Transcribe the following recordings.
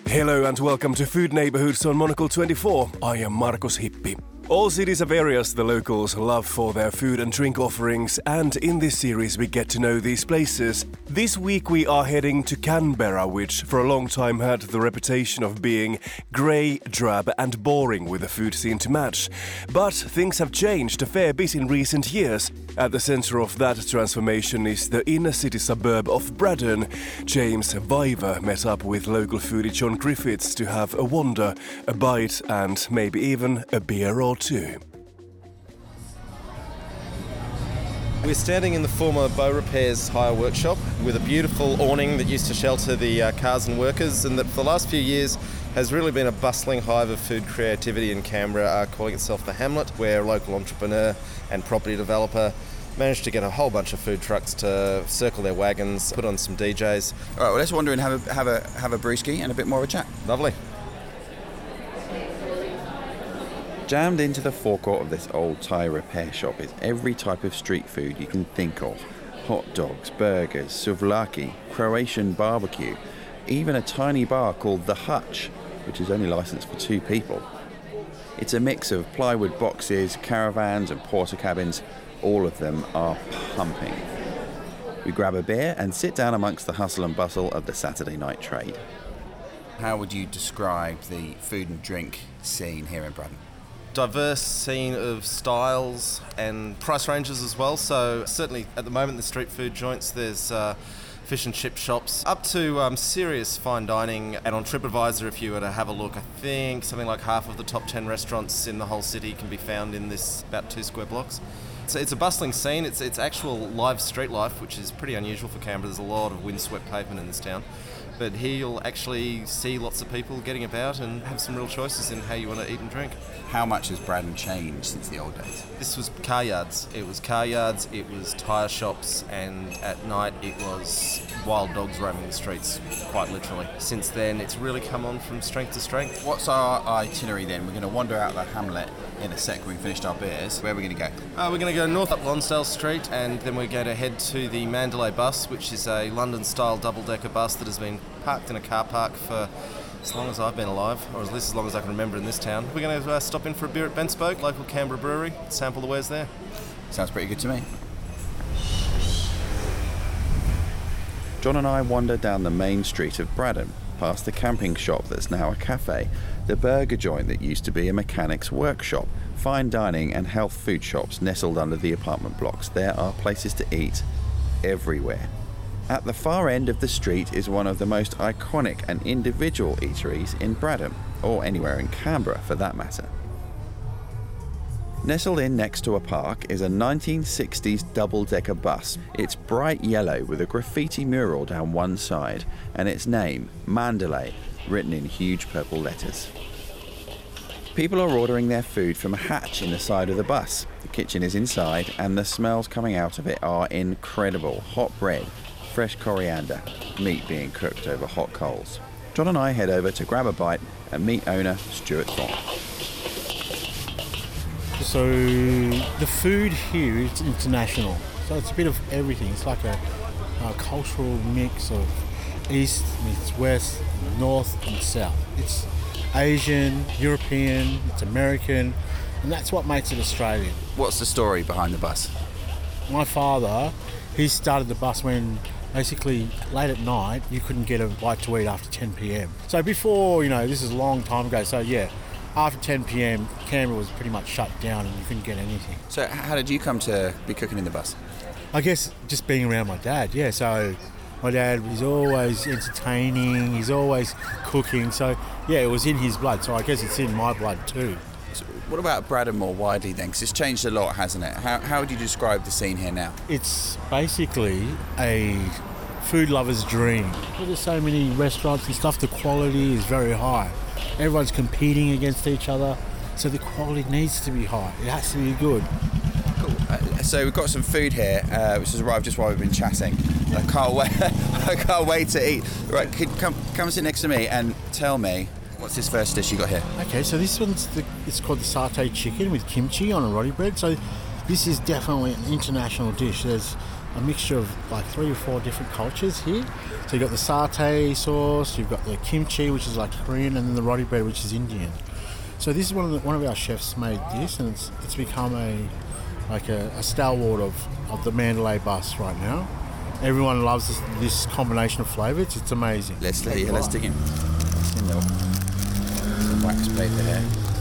Hello and welcome to Food Neighborhoods on Monocle 24. I am Markus Hippi. All cities have areas the locals love for their food and drink offerings, and in this series we get to know these places. This week we are heading to Canberra, which for a long time had the reputation of being grey, drab and boring with the food scene to match. But things have changed a fair bit in recent years. At the centre of that transformation is the inner city suburb of Braddon. James Viver met up with local foodie John Griffiths to have a wander, a bite and maybe even a beer or two. We're standing in the former Bow Repairs hire workshop with a beautiful awning that used to shelter the cars and workers, and that for the last few years has really been a bustling hive of food creativity in Canberra, calling itself the Hamlet, where a local entrepreneur and property developer managed to get a whole bunch of food trucks to circle their wagons, put on some DJs. All right, well, let's wander and have a brewski and a bit more of a chat. Lovely. Jammed into the forecourt of this old tyre repair shop is every type of street food you can think of. Hot dogs, burgers, souvlaki, Croatian barbecue, even a tiny bar called The Hutch, which is only licensed for 2 people. It's a mix of plywood boxes, caravans and porter cabins. All of them are pumping. We grab a beer and sit down amongst the hustle and bustle of the Saturday night trade. How would you describe the food and drink scene here in Braddon? Diverse scene of styles and price ranges as well. So certainly at the moment the street food joints, there's fish and chip shops up to serious fine dining. And on TripAdvisor, if you were to have a look, I think something like half of the top 10 restaurants in the whole city can be found in this about 2 square blocks. So it's a bustling scene. It's actual live street life, which is pretty unusual for Canberra. There's a lot of windswept pavement in this town. But here you'll actually see lots of people getting about and have some real choices in how you want to eat and drink. How much has Braddon changed since the old days? This was car yards. It was car yards, it was tyre shops, and at night it was wild dogs roaming the streets, quite literally. Since then, it's really come on from strength to strength. What's our itinerary then? We're going to wander out the Hamlet in a sec when we've finished our beers. Where are we going to go? We're going to go north up Lonsdale Street, and then we're going to head to the Mandalay bus, which is a London-style double-decker bus that has been parked in a car park for as long as I've been alive, or at least as long as I can remember in this town. We're going to stop in for a beer at Benspoke, local Canberra brewery, sample the wares there. Sounds pretty good to me. John and I wander down the main street of Braddon, past the camping shop that's now a cafe, the burger joint that used to be a mechanic's workshop, fine dining and health food shops nestled under the apartment blocks. There are places to eat everywhere. At the far end of the street is one of the most iconic and individual eateries in Braddon, or anywhere in Canberra for that matter. Nestled in next to a park is a 1960s double-decker bus. It's bright yellow with a graffiti mural down one side, and its name, Mandalay, written in huge purple letters. People are ordering their food from a hatch in the side of the bus. The kitchen is inside, and the smells coming out of it are incredible. Hot bread, fresh coriander, meat being cooked over hot coals. John and I head over to grab a bite and meet owner Stuart Thorne. So the food here is international. So it's a bit of everything. It's like a cultural mix of east meets west, north and south. It's Asian, European, it's American, and that's what makes it Australian. What's the story behind the bus? My father, he started the bus when basically late at night you couldn't get a bite to eat after 10 p.m. So before, this is a long time ago, so yeah, after 10 p.m. Canberra was pretty much shut down and you couldn't get anything. So how did you come to be cooking in the bus? I guess just being around my dad, yeah. So my dad is always entertaining, he's always cooking, so yeah, it was in his blood, so I guess it's in my blood too. So what about Braddon more widely then? Because it's changed a lot, hasn't it? How would you describe the scene here now? It's basically a food lover's dream. There's so many restaurants and stuff, the quality is very high. Everyone's competing against each other, so the quality needs to be high. It has to be good. Cool. So we've got some food here, which has arrived just while we've been chatting. I can't wait. I can't wait to eat. Right, come sit next to me and tell me, what's this first dish you got here? Okay, so this one's it's called the satay chicken with kimchi on a roti bread. So this is definitely an international dish. There's a mixture of like 3 or 4 different cultures here. So you've got the satay sauce, you've got the kimchi, which is like Korean, and then the roti bread, which is Indian. So this is one of our chefs made this, and it's become a stalwart of the Mandalay bus right now. Everyone loves this combination of flavours. It's amazing. Let's dig in. Let's in the wax plate there.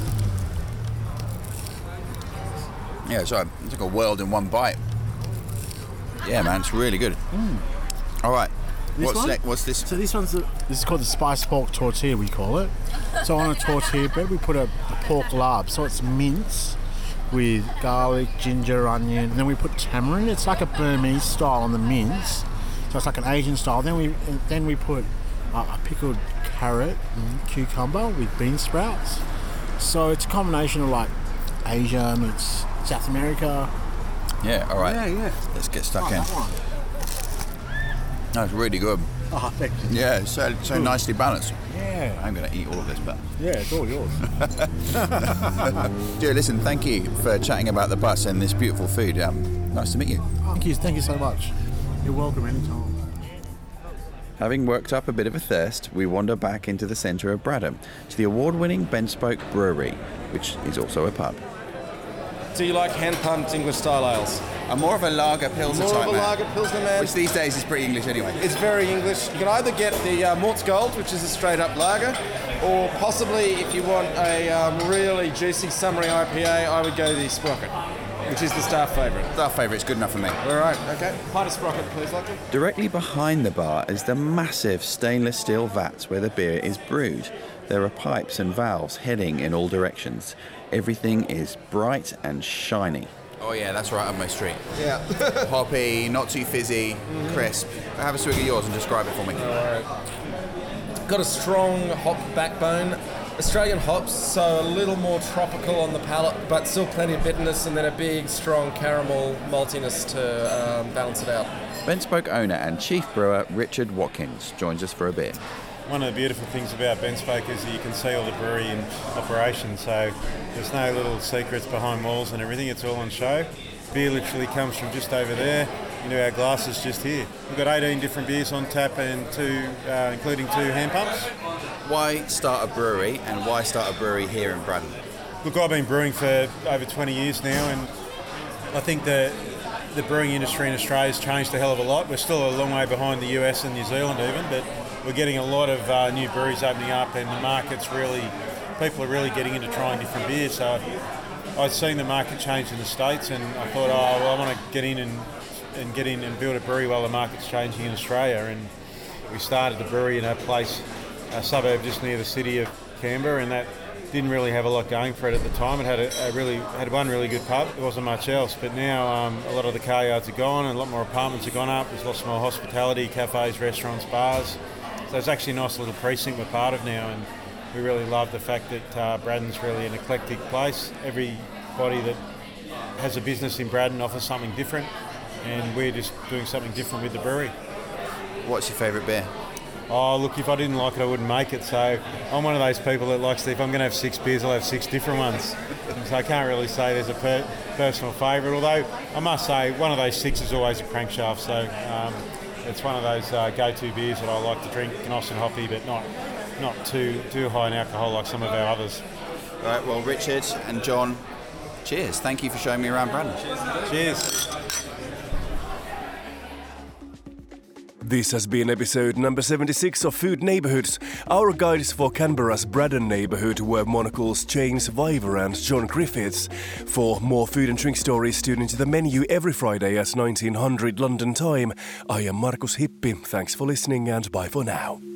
Yeah, it's like a world in one bite. Yeah, man, it's really good. All right. What's this? So this is called the spice pork tortilla, we call it. So on a tortilla bread, we put a pork lard. So it's mince with garlic, ginger, onion, and then we put tamarind. It's like a Burmese style on the mince. So it's like an Asian style. Then we put a pickled carrot and cucumber with bean sprouts. So it's a combination of like Asia meets South America. Yeah, all right. Yeah. Let's get stuck in. That's really good. Oh, thank you. Yeah, so nicely balanced. Yeah. I'm going to eat all of this, but... Yeah, it's all yours. Dear, listen, thank you for chatting about the bus and this beautiful food. Nice to meet you. Thank you so much. You're welcome anytime. Having worked up a bit of a thirst, we wander back into the centre of Braddon to the award-winning Benspoke Brewery, which is also a pub. Do you like hand-pumped English-style ales? I'm more of a lager pilsner More type of a lager pilsner man. which these days is pretty English anyway. It's very English. You can either get the Mort's Gold, which is a straight-up lager, or possibly, if you want a really juicy, summery IPA, I would go the Sprocket, which is the staff favourite. Staff favourite's good enough for me. All right, okay. Pint of Sprocket, please, Lachlan. Directly behind the bar is the massive stainless steel vats where the beer is brewed. There are pipes and valves heading in all directions. Everything is bright and shiny. Oh yeah, that's right up my street. Yeah. Hoppy, not too fizzy, crisp. Have a swig of yours and describe it for me. All right. Got a strong hop backbone. Australian hops, so a little more tropical on the palate, but still plenty of bitterness, and then a big, strong caramel maltiness to balance it out. Benspoke owner and chief brewer Richard Watkins joins us for a beer. One of the beautiful things about Benspoke is that you can see all the brewery in operation, so there's no little secrets behind walls and everything, it's all on show. Beer literally comes from just over there into our glasses just here. We've got 18 different beers on tap and including 2 hand pumps. Why start a brewery and why start a brewery here in Braddon? Look, I've been brewing for over 20 years now, and I think the brewing industry in Australia has changed a hell of a lot. We're still a long way behind the US and New Zealand even, but we're getting a lot of new breweries opening up, and the market's people are really getting into trying different beers. So I'd seen the market change in the States, and I thought, I want to get in and build a brewery while the market's changing in Australia. And we started the brewery in a suburb just near the city of Canberra, and that didn't really have a lot going for it at the time. It had one really good pub. There wasn't much else, but now a lot of the car yards are gone, and a lot more apartments have gone up. There's lots more hospitality, cafes, restaurants, bars. So it's actually a nice little precinct we're part of now, and we really love the fact that Braddon's really an eclectic place. Everybody that has a business in Braddon offers something different, and we're just doing something different with the brewery. What's your favourite beer? Oh, look, if I didn't like it, I wouldn't make it. So I'm one of those people that likes to, if I'm going to have 6 beers, I'll have 6 different ones. So I can't really say there's a personal favourite, although I must say one of those 6 is always a crankshaft. So it's one of those go-to beers that I like to drink, nice and hoppy, but not too high in alcohol like some of our others. All right, well, Richard and John, cheers. Thank you for showing me around Braddon. Cheers. This has been episode number 76 of Food Neighbourhoods. Our guides for Canberra's Braddon neighbourhood were Monocle's James Viver and John Griffiths. For more food and drink stories, tune into the menu every Friday at 1900 London time. I am Markus Hippi. Thanks for listening and bye for now.